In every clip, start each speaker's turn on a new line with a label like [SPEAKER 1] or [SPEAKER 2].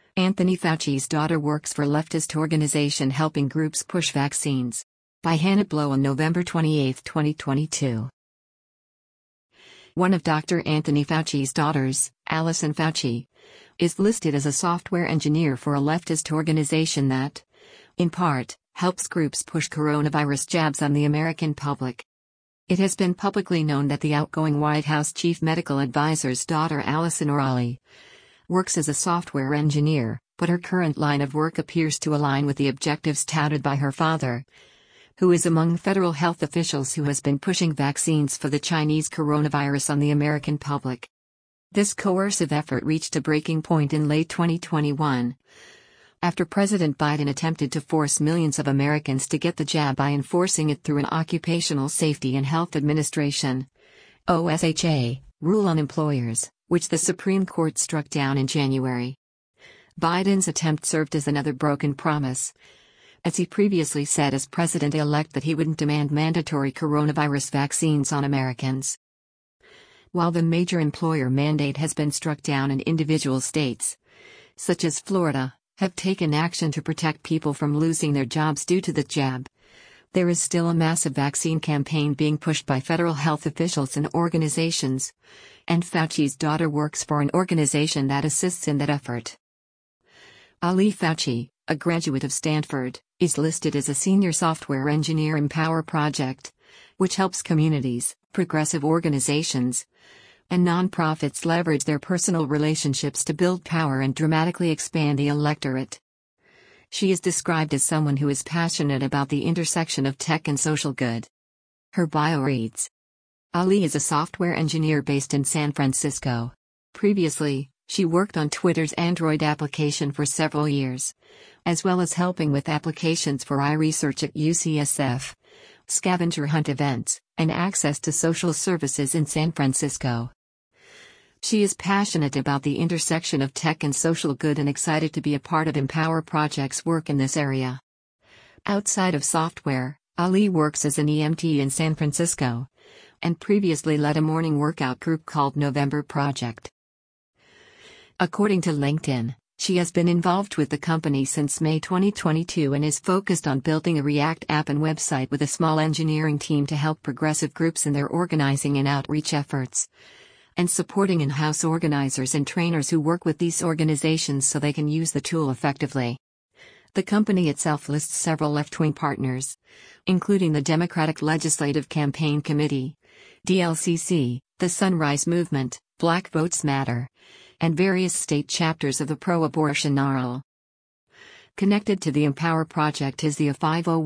[SPEAKER 1] Anthony Fauci's daughter works for leftist organization helping groups push vaccines. By Hannah Blow on November 28, 2022. One of Dr. Anthony Fauci's daughters, Allison Fauci, is listed as a software engineer for a leftist organization that, in part, helps groups push coronavirus jabs on the American public. It has been publicly known that the outgoing White House chief medical advisor's daughter Allison O'Reilly works as a software engineer, but her current line of work appears to align with the objectives touted by her father, who is among federal health officials who has been pushing vaccines for the Chinese coronavirus on the American public. This coercive effort reached a breaking point in late 2021, after President Biden attempted to force millions of Americans to get the jab by enforcing it through an Occupational Safety and Health Administration (OSHA) rule on employers, which the Supreme Court struck down in January. Biden's attempt served as another broken promise, as he previously said as president-elect that he wouldn't demand mandatory coronavirus vaccines on Americans. While the major employer mandate has been struck down in individual states, such as Florida, have taken action to protect people from losing their jobs due to the jab, there is still a massive vaccine campaign being pushed by federal health officials and organizations, and Fauci's daughter works for an organization that assists in that effort. Ali Fauci, a graduate of Stanford, is listed as a senior software engineer in Empower Project, which helps communities, progressive organizations, and nonprofits leverage their personal relationships to build power and dramatically expand the electorate. She is described as someone who is passionate about the intersection of tech and social good. Her bio reads: Ali is a software engineer based in San Francisco. Previously, she worked on Twitter's Android application for several years, as well as helping with applications for iResearch at UCSF, scavenger hunt events, and access to social services in San Francisco. She is passionate about the intersection of tech and social good and excited to be a part of Empower Project's work in this area. Outside of software, Ali works as an EMT in San Francisco, and previously led a morning workout group called November Project. According to LinkedIn, she has been involved with the company since May 2022 and is focused on building a React app and website with a small engineering team to help progressive groups in their organizing and outreach efforts, and supporting in-house organizers and trainers who work with these organizations so they can use the tool effectively. The company itself lists several left-wing partners, including the Democratic Legislative Campaign Committee, DLCC, the Sunrise Movement, Black Votes Matter, and various state chapters of the pro-abortion NARAL. Connected to the Empower Project is the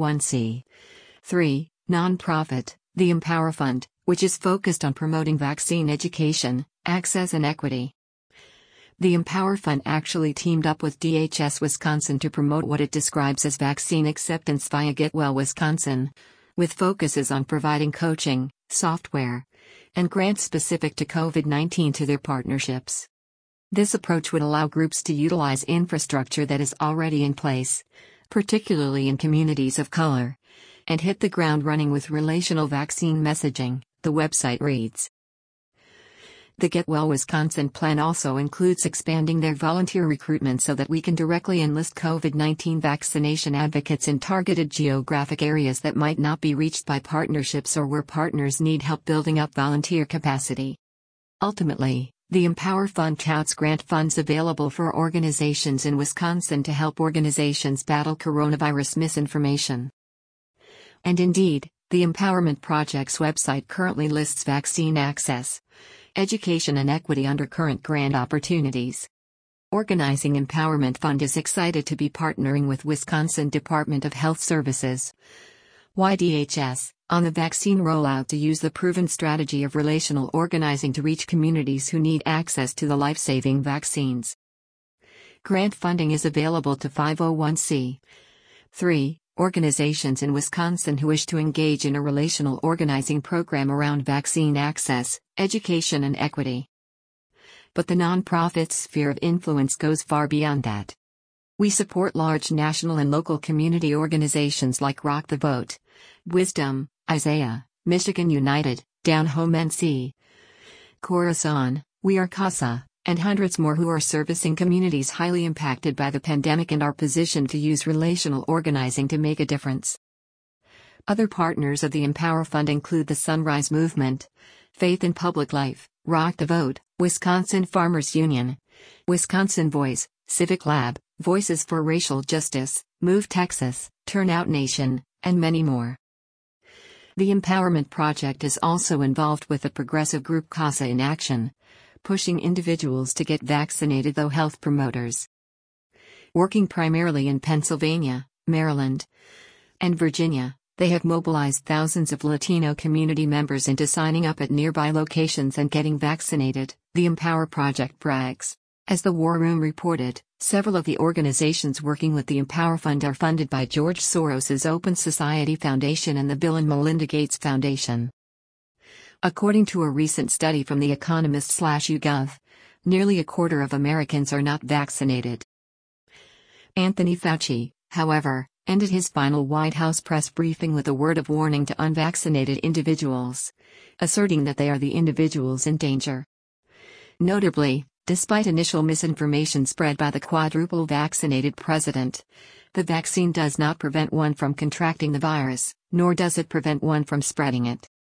[SPEAKER 1] 501c3 nonprofit, the Empower Fund, which is focused on promoting vaccine education, access and equity. The Empower Fund actually teamed up with DHS Wisconsin to promote what it describes as vaccine acceptance via Get Well Wisconsin, with focuses on providing coaching, software, and grants specific to COVID-19 to their partnerships. This approach would allow groups to utilize infrastructure that is already in place, particularly in communities of color, and hit the ground running with relational vaccine messaging, the website reads. The Get Well Wisconsin plan also includes expanding their volunteer recruitment so that we can directly enlist COVID-19 vaccination advocates in targeted geographic areas that might not be reached by partnerships or where partners need help building up volunteer capacity. Ultimately, the Empower Fund touts grant funds available for organizations in Wisconsin to help organizations battle coronavirus misinformation. And indeed, the Empowerment Project's website currently lists vaccine access, education and equity under current grant opportunities. Organizing Empowerment Fund is excited to be partnering with Wisconsin Department of Health Services, YDHS, on the vaccine rollout to use the proven strategy of relational organizing to reach communities who need access to the life-saving vaccines. Grant funding is available to 501c3 organizations in Wisconsin who wish to engage in a relational organizing program around vaccine access, education and equity. But the nonprofit's sphere of influence goes far beyond that. We support large national and local community organizations like Rock the Vote, Wisdom, Isaiah, Michigan United, Down Home NC, Corazon, We Are Casa, and hundreds more who are servicing communities highly impacted by the pandemic and are positioned to use relational organizing to make a difference. Other partners of the Empower Fund include the Sunrise Movement, Faith in Public Life, Rock the Vote, Wisconsin Farmers Union, Wisconsin Voice, Civic Lab, Voices for Racial Justice, Move Texas, Turnout Nation, and many more. The Empowerment Project is also involved with the progressive group CASA in Action, pushing individuals to get vaccinated though health promoters. Working primarily in Pennsylvania, Maryland, and Virginia, they have mobilized thousands of Latino community members into signing up at nearby locations and getting vaccinated, the Empower Project brags. As the War Room reported, several of the organizations working with the Empower Fund are funded by George Soros's Open Society Foundation and the Bill and Melinda Gates Foundation. According to a recent study from The Economist/YouGov, nearly a quarter of Americans are not vaccinated. Anthony Fauci, however, ended his final White House press briefing with a word of warning to unvaccinated individuals, asserting that they are the individuals in danger. Notably, despite initial misinformation spread by the quadruple vaccinated president, the vaccine does not prevent one from contracting the virus, nor does it prevent one from spreading it.